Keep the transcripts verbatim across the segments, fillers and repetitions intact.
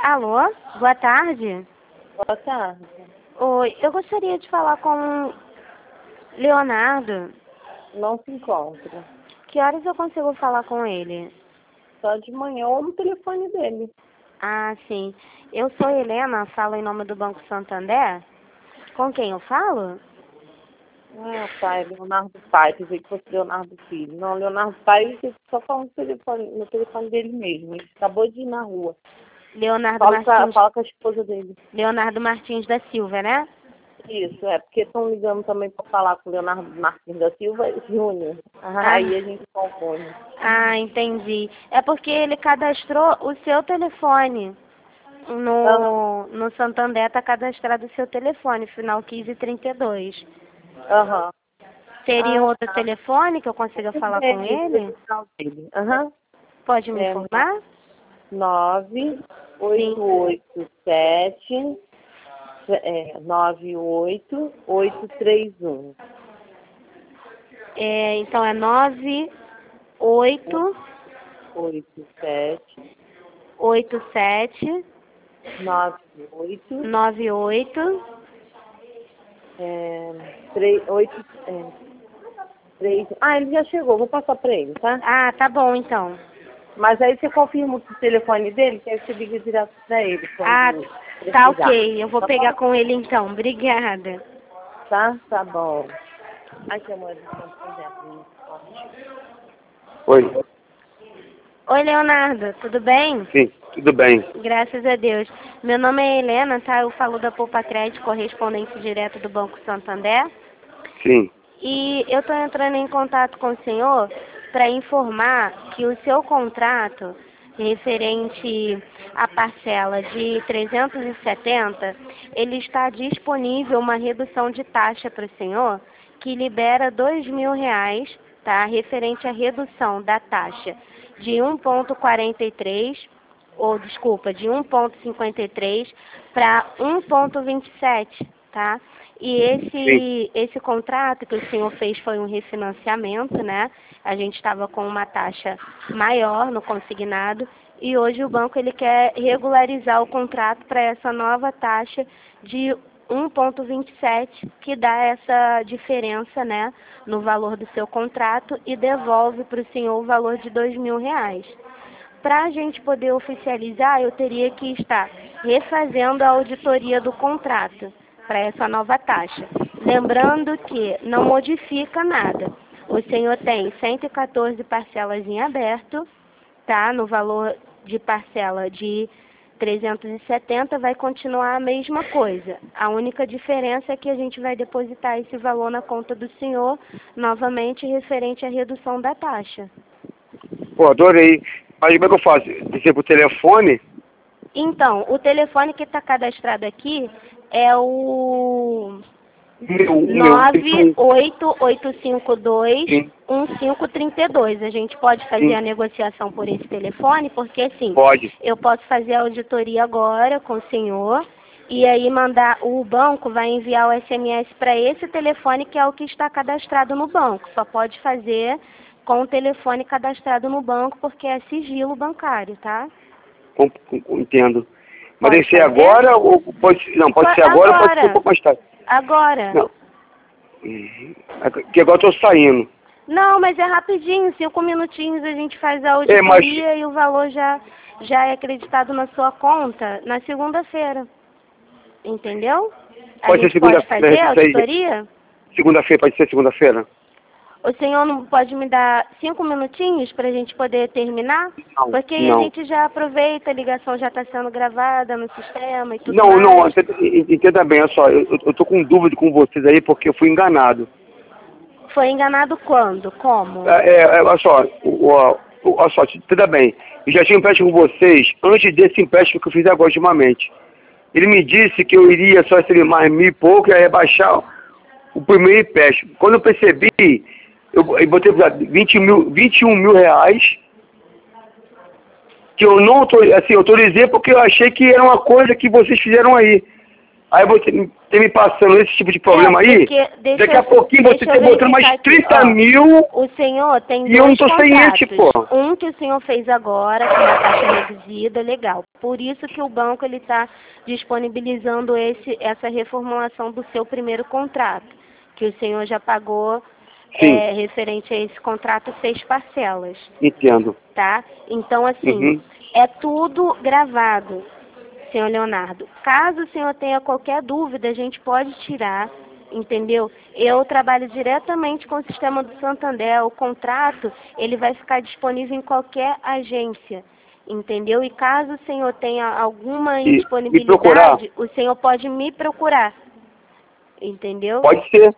Alô, boa tarde. Boa tarde. Oi, eu gostaria de falar com Leonardo. Não se encontra. Que horas eu consigo falar com ele? Só de manhã ou no telefone dele. Ah, sim. Eu sou Helena, falo em nome do Banco Santander. Com quem eu falo? Ah, pai, Leonardo Pai, pensei que fosse Leonardo Filho. Não, Leonardo Pai, eu só falo no telefone, no telefone dele mesmo. Ele acabou de ir na rua. Leonardo Fala, pra, Martins. fala com a esposa dele. Leonardo Martins da Silva, né? Isso, é, porque estão ligando também para falar com o Leonardo Martins da Silva Júnior. Ah. Aí a gente confunde. Ah, entendi. É porque ele cadastrou o seu telefone. No, Aham. no Santander está cadastrado o seu telefone, final quinze trinta e dois. Aham. Teria Ah, outro tá. telefone que eu consiga falar com É, esse é ele? o sinal dele. Aham. Pode me É informar? nove Sim. oito oito sete é, nove oito oito três um. É, então é nove oito oito sete oito sete nove oito nove oito. é, três oito é, três. Ah, ele já chegou, vou passar para ele, tá? Ah, tá bom então. Mas aí você confirma o telefone dele, que aí você liga direto para ele Ah, quando tá precisar. ok. Eu vou Tá pegar bom? com ele então. Obrigada. Tá? Tá bom. Aqui é a moeda de Santander. Oi. Oi, Leonardo. Tudo bem? Sim, tudo bem. Graças a Deus. Meu nome é Helena, tá? Eu falo da Poupa Crédito, correspondente direto do Banco Santander. Sim. E eu estou entrando em contato com o senhor para informar que o seu contrato referente à parcela de trezentos e setenta, ele está disponível uma redução de taxa para o senhor que libera dois mil reais, tá? Referente à redução da taxa de um vírgula quarenta e três, ou desculpa, de um vírgula cinquenta e três para um vírgula vinte e sete, tá? E Sim. esse, esse contrato que o senhor fez foi um refinanciamento, né? A gente estava com uma taxa maior no consignado e hoje o banco ele quer regularizar o contrato para essa nova taxa de um vírgula vinte e sete, que dá essa diferença, né, no valor do seu contrato e devolve para o senhor o valor de dois mil reais. Para a gente poder oficializar, eu teria que estar refazendo a auditoria do contrato para essa nova taxa. Lembrando que não modifica nada. O senhor tem cento e quatorze parcelas em aberto, tá? No valor de parcela de trezentos e setenta vai continuar a mesma coisa. A única diferença é que a gente vai depositar esse valor na conta do senhor, novamente referente à redução da taxa. Pô, adorei. Mas como é que eu faço? Dizer por telefone? Então, o telefone que está cadastrado aqui é o Meu, o meu. nove Então, oito oito cinco dois sim, um cinco três dois. A gente pode fazer sim. a negociação por esse telefone, porque assim, Pode. eu posso fazer a auditoria agora com o senhor e aí mandar, o banco vai enviar o S M S para esse telefone que é o que está cadastrado no banco. Só pode fazer com o telefone cadastrado no banco porque é sigilo bancário, tá? Com, com, com, entendo. Mas Pode tem que ser fazer? agora ou pode. Não, pode ser agora ou pode ser um Agora. pouco mais tarde. Agora. Não. Uhum. Que agora eu tô saindo. Não, mas é rapidinho, cinco minutinhos a gente faz a É, mas. auditoria e o valor já, já é acreditado na sua conta na segunda-feira. Entendeu? A Pode ser gente pode fazer a segunda-feira. auditoria? Segunda-feira, pode ser segunda-feira? O senhor não pode me dar cinco minutinhos para a gente poder terminar? Não. Porque aí a Não. gente já aproveita, a ligação já está sendo gravada no sistema e tudo Não, não, mais. entenda bem, olha só, eu, eu tô com dúvida com vocês aí porque eu fui enganado. Foi enganado quando? Como? É, é, olha só, o, o, o, olha só, entenda bem, eu já tinha um empréstimo com vocês antes desse empréstimo que eu fiz agora ultimamente. Ele me disse que eu iria só receber mais mil e pouco e ia rebaixar o primeiro empréstimo. Quando eu percebi, eu, eu botei vinte mil, vinte e um mil reais, que eu não autorizei, assim, autorizei porque eu achei que era uma coisa que vocês fizeram aí. Aí você tem me passando esse tipo de problema é, aí, deixa, daqui a pouquinho você tá botando mais trinta aqui, mil. O senhor tem e eu não dois tô contratos. sem esse, pô. Um que o senhor fez agora, com uma taxa reduzida, legal. Por isso que o banco ele está disponibilizando esse, essa reformulação do seu primeiro contrato, que o senhor já pagou é, referente a esse contrato seis parcelas. Entendo. Tá? Então, assim, Uhum. é tudo gravado, senhor Leonardo. Caso o senhor tenha qualquer dúvida, a gente pode tirar, entendeu? Eu trabalho diretamente com o sistema do Santander. O contrato, ele vai ficar disponível em qualquer agência, entendeu? E caso o senhor tenha alguma E, indisponibilidade, o senhor pode me procurar, entendeu? Pode ser.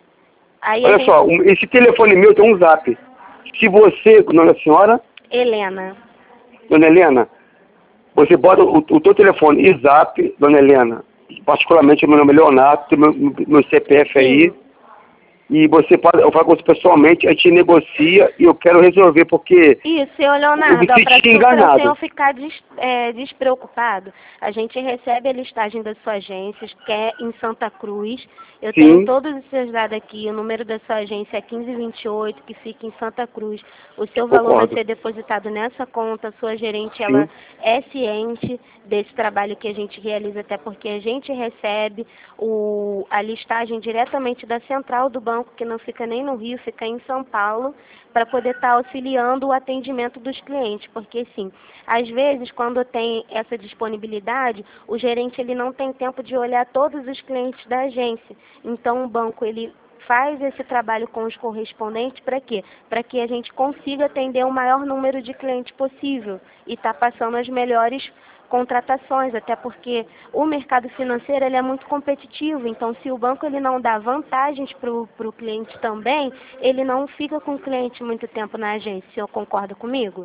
Aí Olha a gente... só, um, esse telefone meu tem um zap. Se você, o nome da senhora? Helena. Dona Helena, você bota o, o teu telefone e zap, Dona Helena, particularmente o meu nome é Leonardo, tem meu, meu C P F aí, Sim. e você pode, eu falo com você pessoalmente, a gente negocia e eu quero resolver, porque Isso, senhor eu Leonardo, me senti para o enganado. senhor ficar des, é, despreocupado, a gente recebe a listagem da sua agência, que é em Santa Cruz. Eu Sim. tenho todos os seus dados aqui, o número da sua agência é quinze vinte e oito, que fica em Santa Cruz. O seu valor Concordo. vai ser depositado nessa conta, a sua gerente Sim. ela é ciente desse trabalho que a gente realiza, até porque a gente recebe o, a listagem diretamente da central do banco, que não fica nem no Rio, fica em São Paulo, para poder estar auxiliando o atendimento dos clientes, porque sim, às vezes quando tem essa disponibilidade, o gerente ele não tem tempo de olhar todos os clientes da agência, então o banco ele faz esse trabalho com os correspondentes para quê? Para que a gente consiga atender o maior número de clientes possível e estar passando as melhores contratações, até porque o mercado financeiro ele é muito competitivo, então se o banco ele não dá vantagens para o cliente também, ele não fica com o cliente muito tempo na agência. O senhor concorda comigo?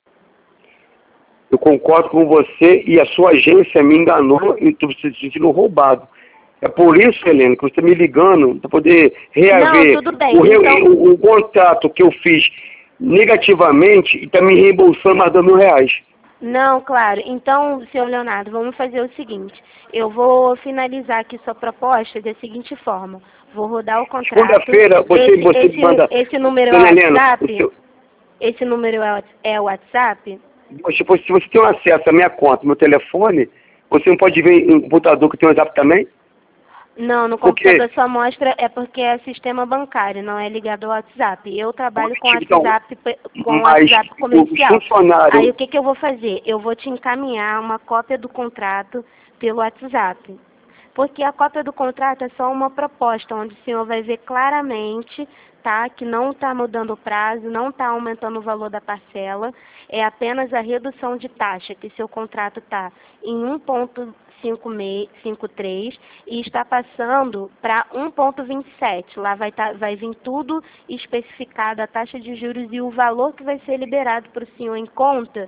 Eu concordo com você e a sua agência me enganou e estou se sentindo roubado. É por isso, Helena, que você está me ligando para poder reaver Não, tudo bem. o, re... Então... o, o contrato que eu fiz negativamente e está me reembolsando mais dois mil reais. Não, claro. Então, senhor Leonardo, vamos fazer o seguinte. Eu vou finalizar aqui sua proposta da seguinte forma. Vou rodar o contrato. Segunda-feira você, esse, você esse, manda... Esse número Dona é o Helena, WhatsApp? o seu... Esse número é o WhatsApp? Se você, se você tem um acesso à minha conta, meu telefone, você não pode ver um computador que tem um WhatsApp também? Não, no Porque... computador só mostra, é porque é sistema bancário, não é ligado ao WhatsApp. Eu trabalho com Então, WhatsApp, com mas WhatsApp os comercial. funcionários... Aí o que, que eu vou fazer? Eu vou te encaminhar uma cópia do contrato pelo WhatsApp. Porque a cópia do contrato é só uma proposta, onde o senhor vai ver claramente, tá, que não está mudando o prazo, não está aumentando o valor da parcela, é apenas a redução de taxa, que seu contrato está em um ponto cinquenta e três e está passando para um ponto vinte e sete. Lá vai, tá, vai vir tudo especificado, a taxa de juros e o valor que vai ser liberado para o senhor em conta,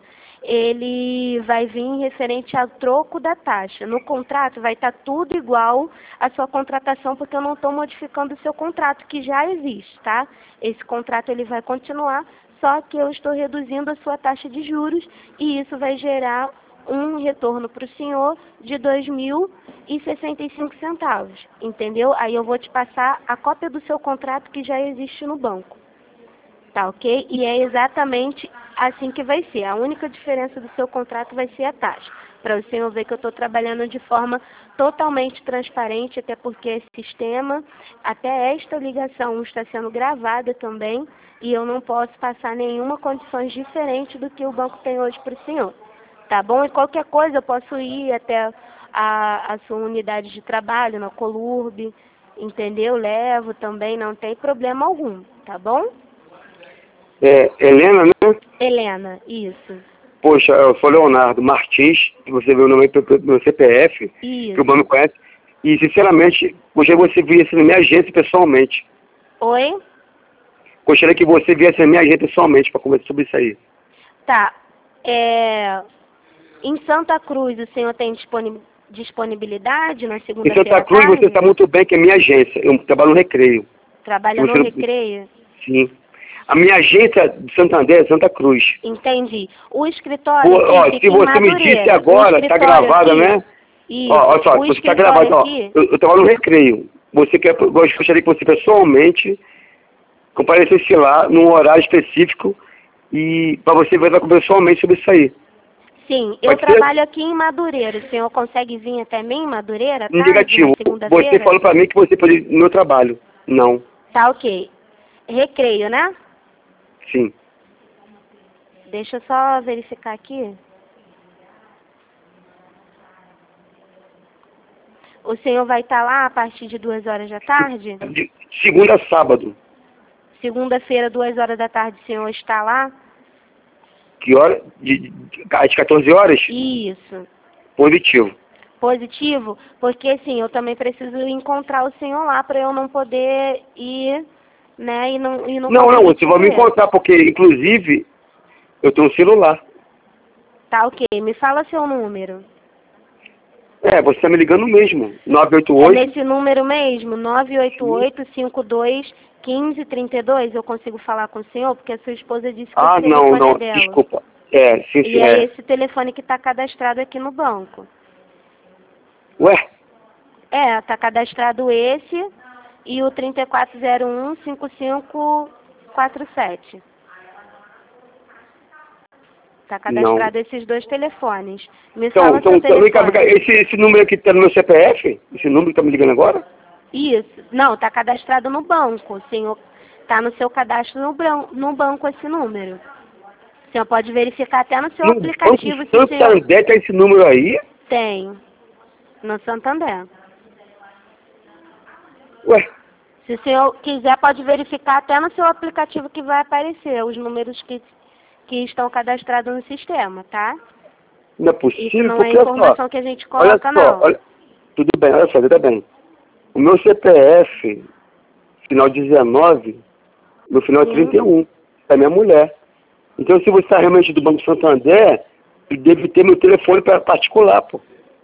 ele vai vir referente ao troco da taxa. No contrato vai estar tudo igual à sua contratação, porque eu não estou modificando o seu contrato, que já existe, tá? Esse contrato ele vai continuar, só que eu estou reduzindo a sua taxa de juros e isso vai gerar um retorno para o senhor de dois mil e sessenta e cinco centavos, entendeu? Aí eu vou te passar a cópia do seu contrato que já existe no banco, tá ok? E é exatamente assim que vai ser. A única diferença do seu contrato vai ser a taxa, para o senhor ver que eu estou trabalhando de forma totalmente transparente, até porque esse sistema, até esta ligação está sendo gravada também, e eu não posso passar nenhuma condição diferente do que o banco tem hoje para o senhor. Tá bom? E qualquer coisa eu posso ir até a, a sua unidade de trabalho, na Colurb, entendeu? Levo também, não tem problema algum, tá bom? É, Helena, né? Helena, isso. Poxa, eu sou Leonardo Martins, que você viu no meu, meu C P F, Isso. que o banco me conhece, e sinceramente, gostaria que você viesse na minha agência pessoalmente. Oi? Gostaria que você viesse na minha agência pessoalmente para conversar sobre isso aí. Tá. É... Em Santa Cruz, o senhor tem disponibilidade na segunda-feira? Em Santa Cruz tarde? você está muito bem, que é minha agência. Eu trabalho no Recreio. Trabalha no você... Recreio? Sim. A minha agência de Santander é Santa Cruz. Entendi. O escritório Pô, ó, aqui se você me disse agora, está gravada, aqui, né? Isso. Ó, olha só, O você está escritório gravado, ó. aqui- Eu, eu tava no recreio. Você quer, eu gostaria que você pessoalmente comparecesse lá num horário específico e para você ver pessoalmente sobre isso aí. Sim, eu Pode ser? trabalho aqui em Madureira. O senhor consegue vir até mim em Madureira, tá? Negativo. Na Você segunda-feira? falou para mim que você pode ir no meu trabalho. Não. Tá ok. Recreio, né? Sim. Deixa eu só verificar aqui. O senhor vai estar lá a partir de duas horas da tarde? De segunda a sábado. Segunda-feira, duas horas da tarde, o senhor está lá? Que hora? De, de, às quatorze horas? Isso. Positivo. Positivo? Porque, assim, eu também preciso encontrar o senhor lá para eu não poder ir, né, e não, e não Não, não, conseguir você vai me te ver. encontrar, porque, inclusive, eu tenho um celular. Tá ok. Me fala seu número. É, você está me ligando mesmo. nove oito É oito. nesse número mesmo? nove oito oito, cinco dois, um cinco três dois? Eu consigo falar com o senhor? Porque a sua esposa disse que Ah, esse não, telefone não, é dela. desculpa. É, sim, sim, E é é. esse telefone que está cadastrado aqui no banco. Ué? É, está cadastrado esse e o três quatro zero um, cinco cinco quatro sete. Está cadastrado esses dois telefones. Me Então, fala então, seu então vem cá, vem cá, telefone. esse, esse número aqui tá no meu C P F? Esse número que tá me ligando agora? Isso. Não, está cadastrado no banco. O senhor está no seu cadastro no, bran- no banco esse número. O senhor pode verificar até no seu No aplicativo Banco se o senhor Santander tá esse número aí? tem. No Santander. Ué? Se o senhor quiser, pode verificar até no seu aplicativo que vai aparecer os números que, que estão cadastrados no sistema, tá? Não é Isso possível, não é porque olha informação só, que a gente olha coloca, só, não. olha, tudo bem, olha só, tudo bem. O meu C P F, final dezenove, no final é Sim. trinta e um, é minha mulher. Então, se você está realmente do Banco Santander, deve ter meu telefone pra- particular, pô.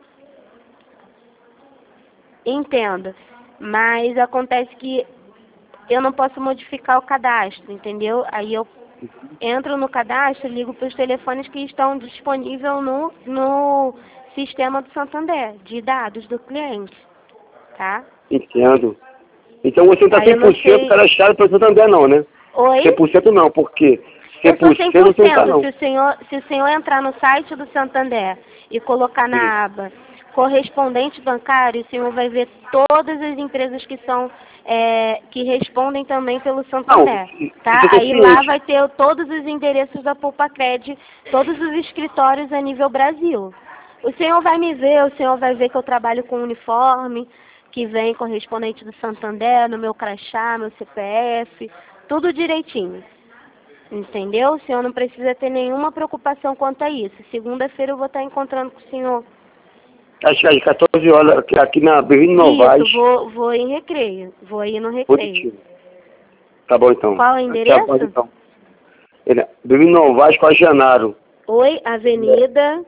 Entendo. Mas acontece que eu não posso modificar o cadastro, entendeu? Aí eu entro no cadastro e ligo para os telefones que estão disponíveis no, no sistema do Santander, de dados do cliente, tá? Entendo. Então você não está Aí eu não cem por cento sei... cadastrado para o Santander, não, né? Oi? cem por cento não, porque Eu sou cem por cem por cento você não está, cento. não. Se o senhor, se o senhor entrar no site do Santander e colocar Sim. na aba correspondente bancário, o senhor vai ver todas as empresas que são é, que respondem também pelo Santander, Não, tá? isso eu tô Aí lá ciente. vai ter todos os endereços da Poupa-Cred, todos os escritórios a nível Brasil. O senhor vai me ver, o senhor vai ver que eu trabalho com uniforme, que vem correspondente do Santander, no meu crachá, meu C P F, tudo direitinho. Entendeu? O senhor não precisa ter nenhuma preocupação quanto a isso. Segunda-feira eu vou estar encontrando com o senhor. Acho que às quatorze horas, aqui, aqui na Bem-vindo Novaes. Isso, vou, vou em recreio. Vou aí no recreio. Positivo. Tá bom, então. Qual é o endereço? Até então. Bem-vindo Novaes com a Janaro. Oi, Avenida...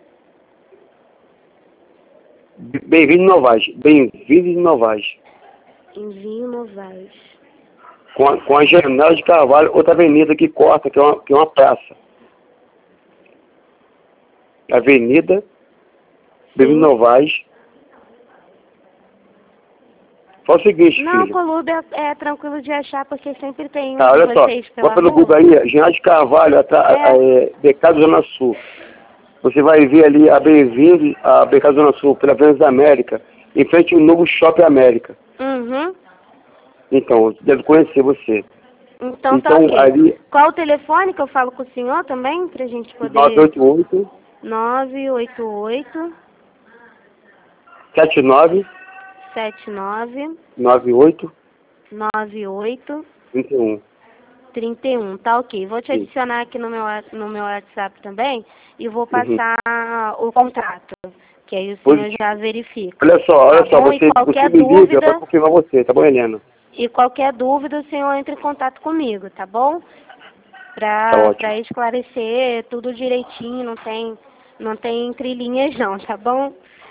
Bem-vindo Novaes. Bem-vindo Novaes. Envio Novaes. Com a, com a Janela de Carvalho, outra avenida que corta, que é uma, que é uma praça. Avenida Bem-vindo Novaes. Fala o seguinte, Não, filho. Coludo é, é tranquilo de achar, porque sempre tem um Tá, de olha só. vocês pela Vai pelo rua. Google aí, Janela de Carvalho, atrás, É. é, Becado Zona Sul. Você vai ver ali a Bem-vindo, a Becado Zona Sul, pela Avenida da América, em frente ao novo Shopping América. Uhum. Então, deve conhecer você. Então, tá Então, ok. ali, Qual o telefone que eu falo com o senhor também, pra gente poder... nove oito oito, nove oito oito, sete nove, sete nove, nove oito, nove oito, trinta e um. trinta e um. Tá ok. Vou te Sim. adicionar aqui no meu, no meu WhatsApp também e vou Uhum. passar o contrato, que aí o senhor Positivo. já verifica. Olha só, olha Tá só, bom? E você, você qualquer me liga dúvida- para confirmar você, tá bom, Helena? E qualquer dúvida, o senhor entra em contato comigo, tá bom? Pra, Tá ótimo. pra esclarecer tudo direitinho, não tem, não tem entrelinhas não, tá bom?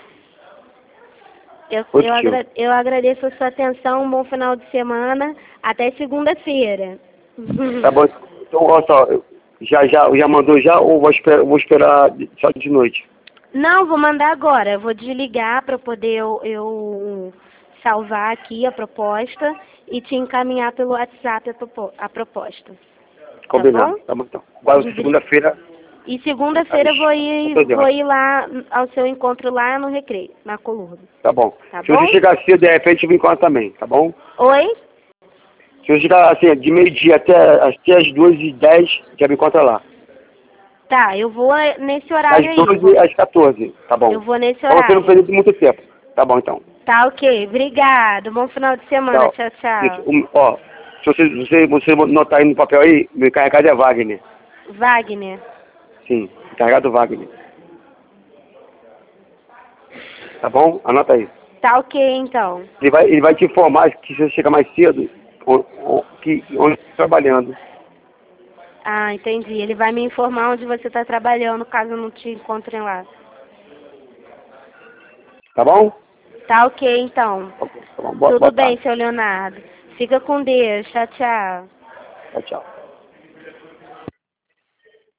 Eu, eu, Positivo. agra eu agradeço a sua atenção, um bom final de semana, até segunda-feira. Tá bom, então, olha só, eu- já, já, já mandou já ou vou esperar, vou esperar só de noite? Não, vou mandar agora. Eu vou desligar para poder eu, eu salvar aqui a proposta e te encaminhar pelo WhatsApp a, propo a proposta. Combinado. Tá bom, então. Agora, segunda-feira... E segunda-feira eu vou ir, vou ir lá ao seu encontro lá no Recreio, na Colurdo. Tá bom. Tá Se bom? você chegar cedo, de repente eu me encontro também, tá bom? Oi? Se você chegar assim, de meio-dia até, até as duas e dez, já me encontra lá. Tá, eu vou nesse horário Das aí. doze às quatorze, tá bom? Eu vou nesse Então você não horário. perde muito tempo. Tá bom, então. Tá, ok. Obrigado. Bom final de semana. Tchau, tchau. Isso, um, ó, se você, você, você notar aí no papel aí, meu encarregado é Wagner. Wagner. Sim, encarregado Wagner. Tá bom? Anota aí. Tá ok, então. Ele vai, ele vai te informar que se você chegar mais cedo, o- o- que, onde está trabalhando. Ah, entendi. Ele vai me informar onde você está trabalhando, caso eu não te encontre lá. Tá bom? Tá ok, então. Tá bom. Tá bom. Boa, Tudo boa bem, tarde. seu Leonardo. Fica com Deus. Tchau, tchau. Tchau, tchau.